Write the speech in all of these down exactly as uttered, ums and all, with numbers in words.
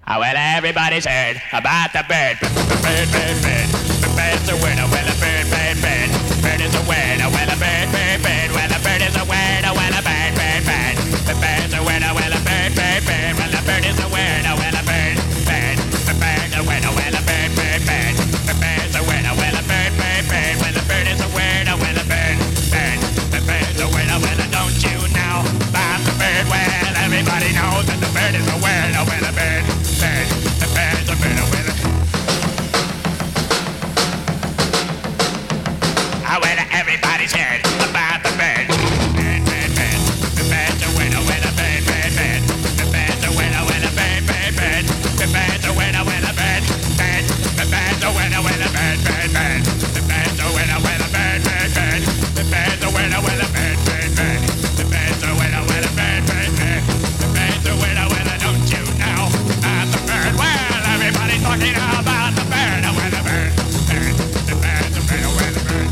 Oh, well, everybody's heard about the bird. Bird, bird, bird. The bird's a winner. Well, a bird, bird, bird. Bird is a winner. Well, a bird, bird, bird. Well, a bird is a winner. Well, a bird, bird, bird. The bird's a winner. Well, a bird, bird, bird. Well, a bird is a winner. Well, a bird, bird. The bird's a winner. Well, a bird, bird, bird. The bird's a winner. Well, a bird, bird, bird. Well, a bird is a winner. Well, a bird, bird. The bird's a winner. Well, don't you know about the bird? Well, everybody knows that the bird is a winner. Well, a bird. Bird, the bird's a winner, winner. Oh, well, everybody's heard about the bird. Bird, bird, bird. The bird's a winner, winner, bird, bird, bird. The bird's a winner, winner, bird, bird, bird. The bird's a winner, winner, bird, bird. The bird's a winner, winner, bird, bird, bird. The bird's a winner, winner, bird, bird, bird. The bird's a winner, winner, bird, bird, bird. The bird's a winner, winner, bird, bird, bird. The bird's a winner, winner, don't you know? About the bird, well, everybody's talking about the bird, oh, well, the bird, bird, the bird, the bird, oh, well, the bird.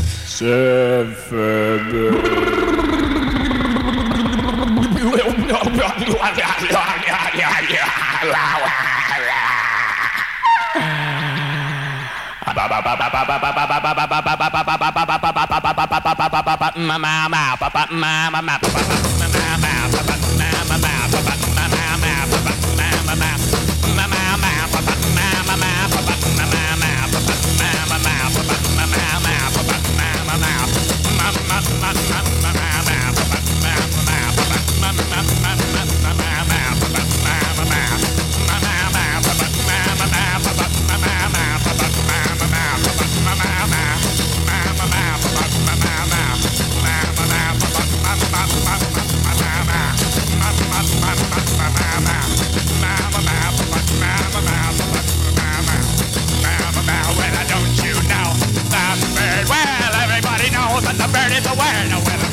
Well, everybody knows that the bird is a winner.